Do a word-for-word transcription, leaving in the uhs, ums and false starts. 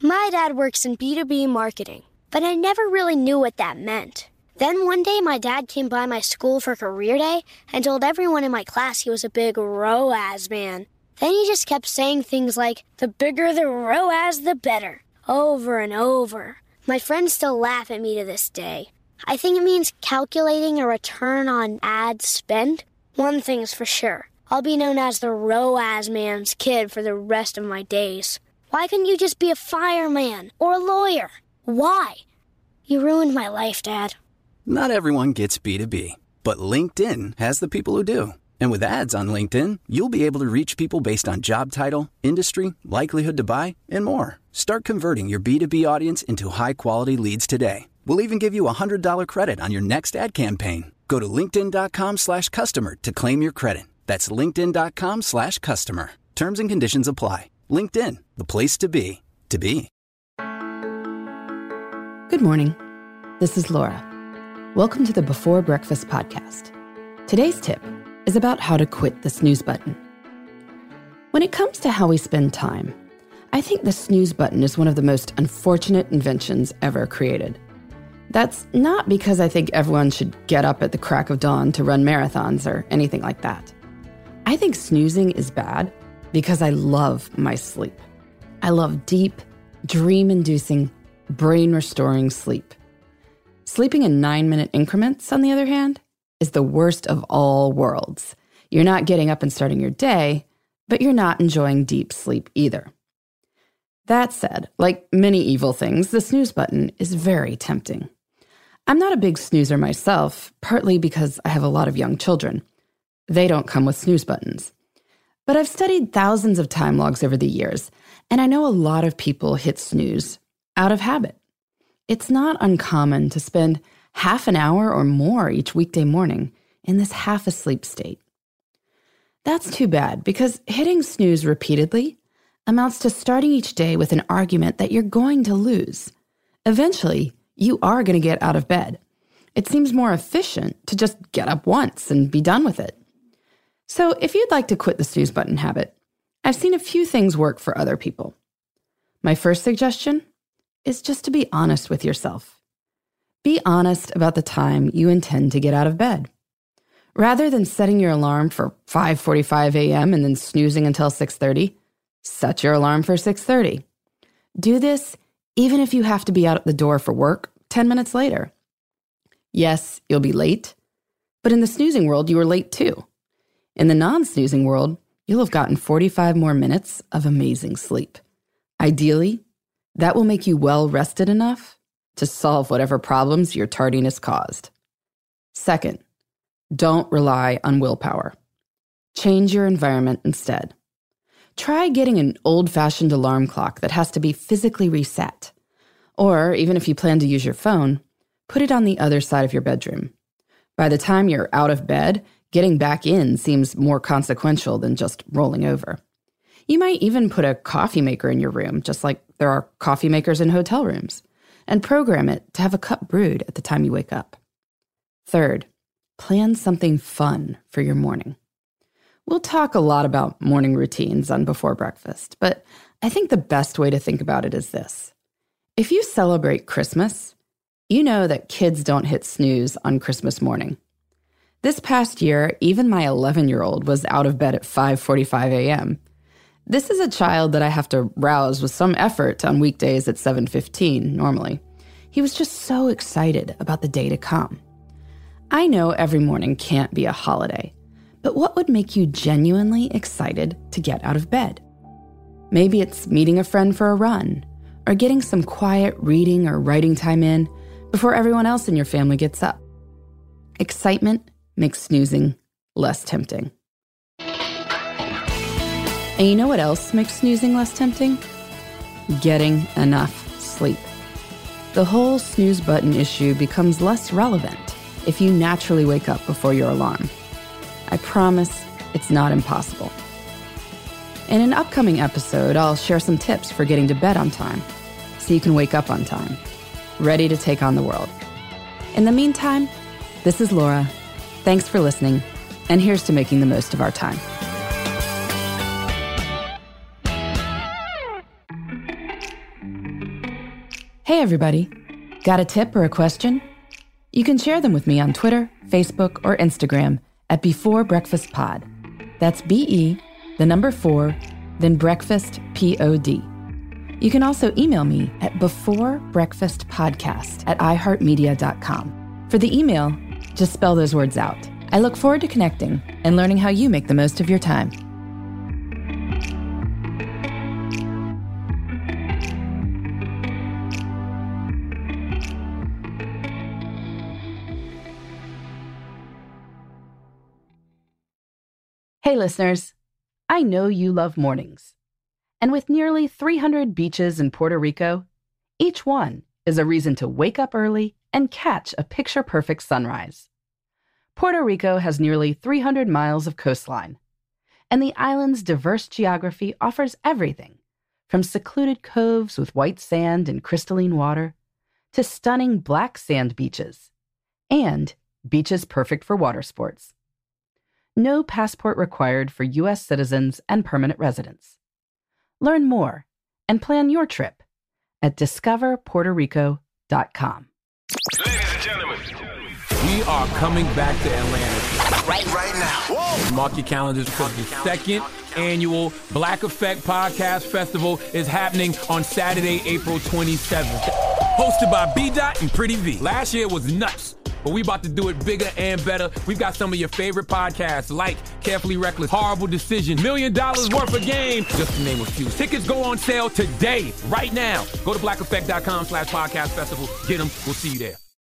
My dad works in B two B marketing, but I never really knew what that meant. Then one day my dad came by my school for career day and told everyone in my class he was a big R O A S man. Then he just kept saying things like, the bigger the R O A S, the better, over and over. My friends still laugh at me to this day. I think it means calculating a return on ad spend. One thing's for sure. I'll be known as the R O A S man's kid for the rest of my days. Why couldn't you just be a fireman or a lawyer? Why? You ruined my life, Dad. Not everyone gets B two B, but LinkedIn has the people who do. And with ads on LinkedIn, you'll be able to reach people based on job title, industry, likelihood to buy, and more. Start converting your B two B audience into high-quality leads today. We'll even give you a one hundred dollars credit on your next ad campaign. Go to linkedin.com slash customer to claim your credit. That's linkedin.com slash customer. Terms and conditions apply. LinkedIn, the place to be, to be. Good morning. This is Laura. Welcome to the Before Breakfast podcast. Today's tip is about how to quit the snooze button. When it comes to how we spend time, I think the snooze button is one of the most unfortunate inventions ever created. That's not because I think everyone should get up at the crack of dawn to run marathons or anything like that. I think snoozing is bad because I love my sleep. I love deep, dream-inducing, brain-restoring sleep. Sleeping in nine-minute increments, on the other hand, is the worst of all worlds. You're not getting up and starting your day, but you're not enjoying deep sleep either. That said, like many evil things, the snooze button is very tempting. I'm not a big snoozer myself, partly because I have a lot of young children. They don't come with snooze buttons. But I've studied thousands of time logs over the years, and I know a lot of people hit snooze out of habit. It's not uncommon to spend half an hour or more each weekday morning in this half-asleep state. That's too bad, because hitting snooze repeatedly amounts to starting each day with an argument that you're going to lose. Eventually, you are going to get out of bed. It seems more efficient to just get up once and be done with it. So if you'd like to quit the snooze button habit, I've seen a few things work for other people. My first suggestion is just to be honest with yourself. Be honest about the time you intend to get out of bed. Rather than setting your alarm for five forty-five a.m. and then snoozing until six thirty, set your alarm for six thirty. Do this even if you have to be out at the door for work ten minutes later. Yes, you'll be late, but in the snoozing world, you were late too. In the non-snoozing world, you'll have gotten forty-five more minutes of amazing sleep. Ideally, that will make you well-rested enough to solve whatever problems your tardiness caused. Second, don't rely on willpower. Change your environment instead. Try getting an old-fashioned alarm clock that has to be physically reset. Or, even if you plan to use your phone, put it on the other side of your bedroom. By the time you're out of bed, getting back in seems more consequential than just rolling over. You might even put a coffee maker in your room, just like there are coffee makers in hotel rooms, and program it to have a cup brewed at the time you wake up. Third, plan something fun for your morning. We'll talk a lot about morning routines on Before Breakfast, but I think the best way to think about it is this. If you celebrate Christmas, you know that kids don't hit snooze on Christmas morning. This past year, even my eleven-year-old was out of bed at five forty-five a.m. This is a child that I have to rouse with some effort on weekdays at seven fifteen normally. He was just so excited about the day to come. I know every morning can't be a holiday, but what would make you genuinely excited to get out of bed? Maybe it's meeting a friend for a run, or getting some quiet reading or writing time in before everyone else in your family gets up. Excitement makes snoozing less tempting. And you know what else makes snoozing less tempting? Getting enough sleep. The whole snooze button issue becomes less relevant if you naturally wake up before your alarm. I promise it's not impossible. In an upcoming episode, I'll share some tips for getting to bed on time so you can wake up on time, ready to take on the world. In the meantime, this is Laura. Thanks for listening, and here's to making the most of our time. Hey everybody, got a tip or a question? You can share them with me on Twitter, Facebook, or Instagram at Before Breakfast Pod. That's B E, the number four, then breakfast, P O D. You can also email me at beforebreakfastpodcast at iheartmedia dot com. For the email, just spell those words out. I look forward to connecting and learning how you make the most of your time. Hey listeners, I know you love mornings. And with nearly three hundred beaches in Puerto Rico, each one is a reason to wake up early and catch a picture-perfect sunrise. Puerto Rico has nearly three hundred miles of coastline, and the island's diverse geography offers everything from secluded coves with white sand and crystalline water to stunning black sand beaches and beaches perfect for water sports. No passport required for U S citizens and permanent residents. Learn more and plan your trip at discover puerto rico dot com. Ladies and gentlemen, we are coming back to Atlanta. Right, right now. Whoa. Mark your calendars because the second annual Black Effect Podcast Festival is happening on Saturday, April twenty-seventh. Hosted by B-Dot and Pretty V. Last year was nuts, but we about to do it bigger and better. We've got some of your favorite podcasts like Carefully Reckless, Horrible Decision, Million Dollars Worth of Game, just to name a few. Tickets go on sale today, right now. Go to black effect dot com slash podcast festival. Get them. We'll see you there.